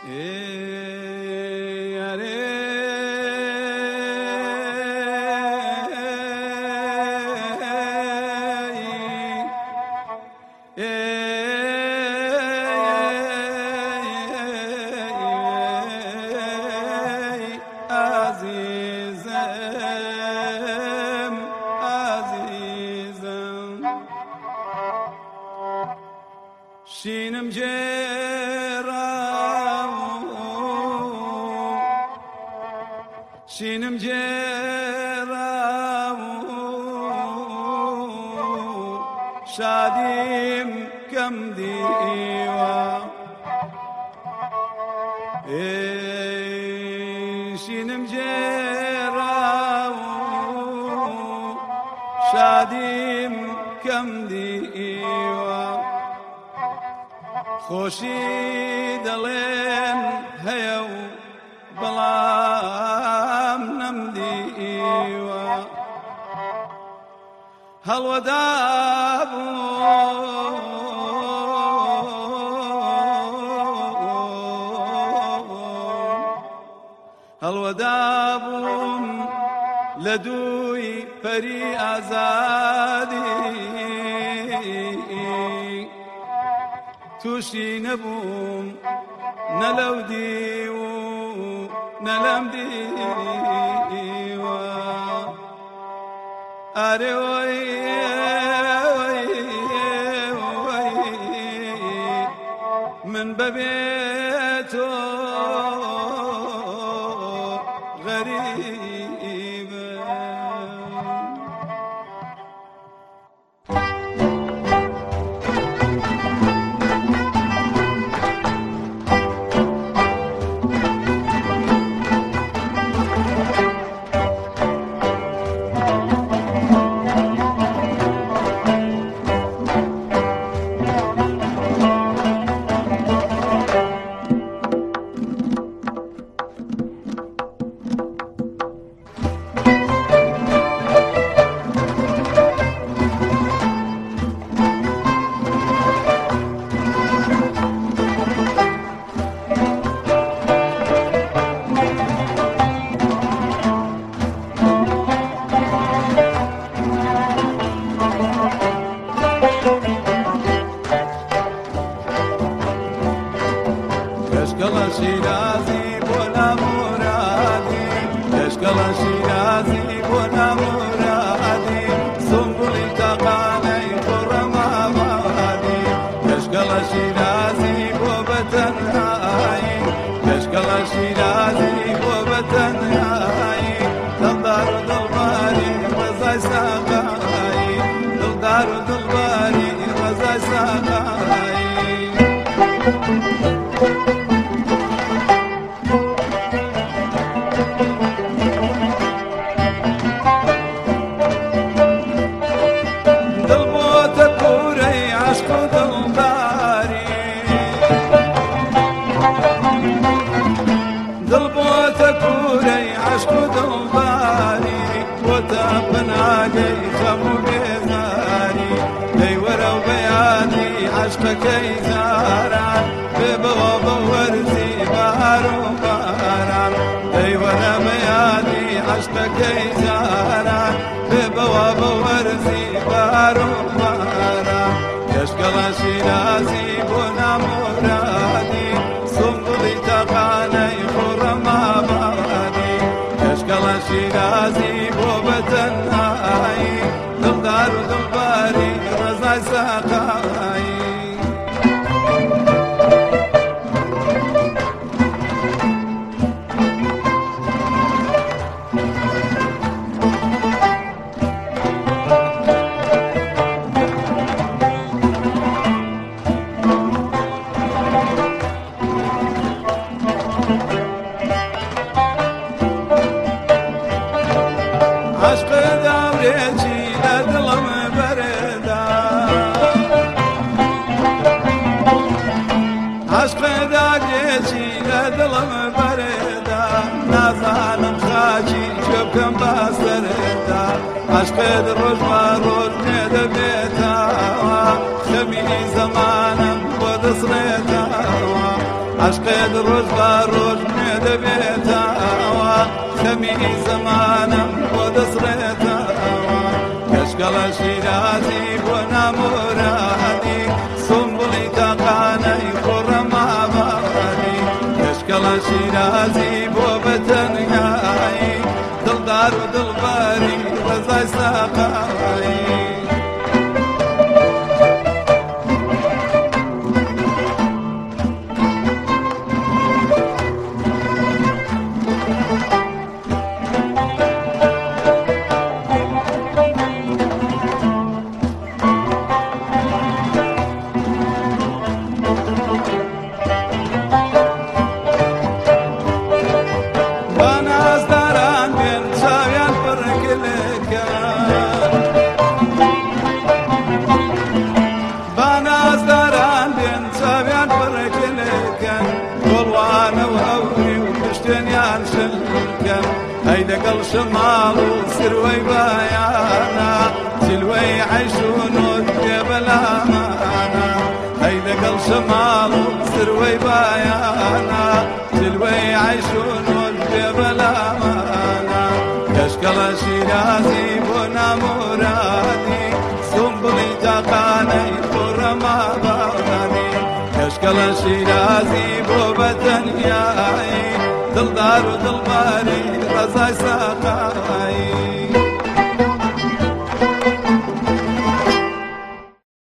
شینم جێراو شادیم کەم دیوە شینم جێراو شادیم کەم دیوە خۆشی دەڵێن هەیە و بەڵام نەمدیوە هەڵوەدابووم لە دووی پەری ئازادی تووشی نەبووم نە لەو دیو نە لەم دیوە ئارێ وەی من بەبێ تۆ غەریبە کەشکەڵە شیرازی بۆ نامورادی کەشکەڵە شیرازی بۆ نامورادی سنبوڵی تاقانەی کوڕە مامادی کەشکەڵە شیرازی بۆ بەتەنهایی کەشکەڵە شیرازی بۆ بەتەنهایی دڵدار و دڵباری ڕەزای ساقایی دڵدار و دڵباری ڕەزای ساقایی عشقەکەی زاران بێ بەوە بە وەرزی بەهار و باران دەیوەرە بەیادی عشقەکەی زاران بێ بەوە بە وەرزی بەهار و باران کەشکەڵە شیرازی بۆ نامورادی سنبوڵی تاقانەی کوڕە مامادی کەشکەڵە شیرازی بۆ بەتەنهایی دڵدار و دڵباری ڕەزای ساقایی عشق داورێکی لە دڵم بەردا عشق داورێکی لە دڵم بەردا نازانم خاکی گوێ بکەم بە سەردا عشقت ڕۆژما ڕۆژ نێ دەبێتەوە خەمی زەمانم بۆ دەسڕێتەوە عشقت عشقت روز باروز ميد بيتاوا خمي زمانا ودسريتاوا كشكل شيرازي بنا مرادي سنبلي تقاني خرما بادي كشكل شيرازي بوبتنهاي دلدار ودلباري رزاي ساقاي هيدا قل شمال وسروي بايانا سلوي عيشون وجبل امانا هيدا قل شمال وسروي بايانا سلوي عيشون وجبل امانا كشكل شيرازي بنا مرادي سنبلي تقاني خرما بغدادي كشكل شيرازي بوبتنياي دلدار ودلباري رزاي ساقاي